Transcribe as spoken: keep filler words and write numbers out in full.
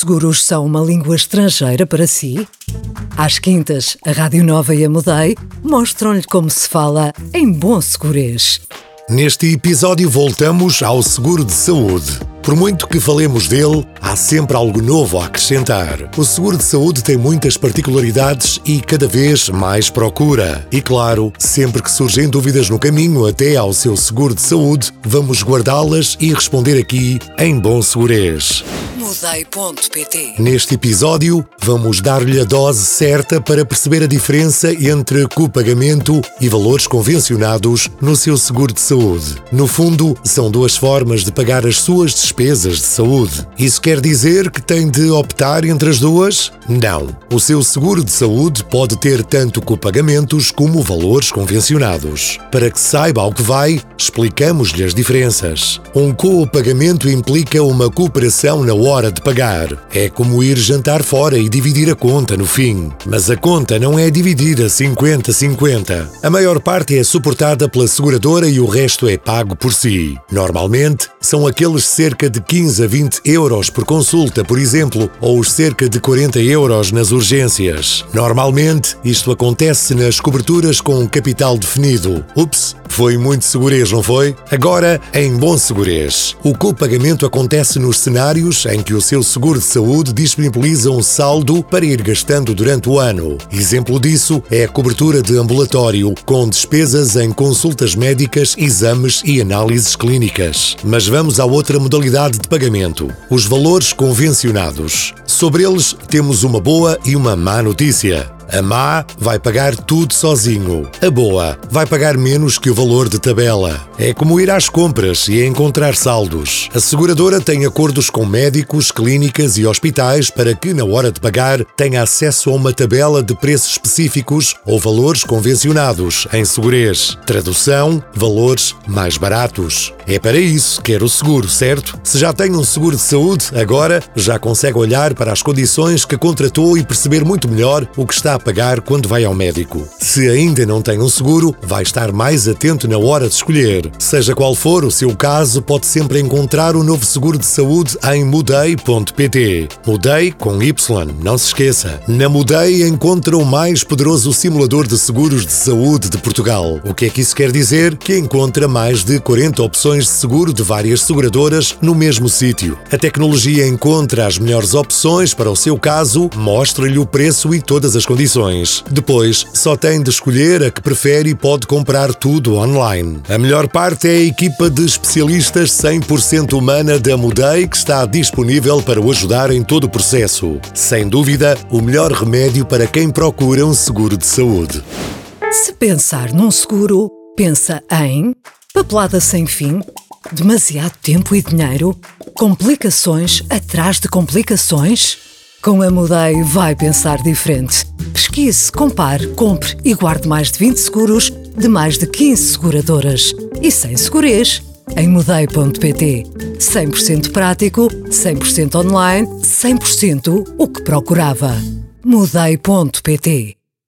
seguros são uma língua estrangeira para si? Às quintas, a Rádio Nova e a Mudei mostram-lhe como se fala em bom segurês. Neste episódio voltamos ao seguro de saúde. Por muito que falemos dele, há sempre algo novo a acrescentar. O seguro de saúde tem muitas particularidades e cada vez mais procura. E claro, sempre que surgem dúvidas no caminho até ao seu seguro de saúde, vamos guardá-las e responder aqui em bom segurês. Mudei ponto pt. Neste episódio, vamos dar-lhe a dose certa para perceber a diferença entre copagamento e valores convencionados no seu seguro de saúde. No fundo, são duas formas de pagar as suas despesas de saúde. Isso quer dizer que tem de optar entre as duas? Não. O seu seguro de saúde pode ter tanto copagamentos como valores convencionados. Para que saiba ao que vai, explicamos-lhe as diferenças. Um copagamento implica uma cooperação na hora de pagar. É como ir jantar fora e dividir a conta no fim. Mas a conta não é dividida cinquenta a cinquenta. A maior parte é suportada pela seguradora e o resto é pago por si. Normalmente, são aqueles cerca de quinze a vinte euros por consulta, por exemplo, ou os cerca de quarenta euros nas urgências. Normalmente, isto acontece nas coberturas com capital definido. Ups, foi muito segurez, não foi? Agora, em bom segurez. O copagamento acontece nos cenários em que o seu seguro de saúde disponibiliza um saldo para ir gastando durante o ano. Exemplo disso é a cobertura de ambulatório, com despesas em consultas médicas, exames e análises clínicas. Mas vamos à outra modalidade de pagamento, os valores convencionados. Sobre eles, temos uma boa e uma má notícia. A má vai pagar tudo sozinho. A boa vai pagar menos que o valor de tabela. É como ir às compras e encontrar saldos. A seguradora tem acordos com médicos, clínicas e hospitais para que, na hora de pagar, tenha acesso a uma tabela de preços específicos ou valores convencionados, em segurez. Tradução, valores mais baratos. É para isso que quer o seguro, certo? Se já tem um seguro de saúde, agora já consegue olhar para as condições que contratou e perceber muito melhor o que está a pagar quando vai ao médico. Se ainda não tem um seguro, vai estar mais atento na hora de escolher. Seja qual for o seu caso, pode sempre encontrar o novo seguro de saúde em mudei ponto pt. Mudei com Y, não se esqueça. Na Mudei encontra o mais poderoso simulador de seguros de saúde de Portugal. O que é que isso quer dizer? Que encontra mais de quarenta opções de seguro de várias seguradoras no mesmo sítio. A tecnologia encontra as melhores opções para o seu caso, mostra-lhe o preço e todas as condições. Depois, só tem de escolher a que prefere e pode comprar tudo online. A melhor parte é a equipa de especialistas cem por cento humana da Mudei que está disponível para o ajudar em todo o processo. Sem dúvida, o melhor remédio para quem procura um seguro de saúde. Se pensar num seguro, pensa em papelada sem fim, demasiado tempo e dinheiro, complicações atrás de complicações. Com a Mudei vai pensar diferente. Pesquise, compare, compre e guarde mais de vinte seguros de mais de quinze seguradoras. E sem segurez, em mudei ponto pt. cem por cento prático, cem por cento online, cem por cento o que procurava. mudei ponto pt.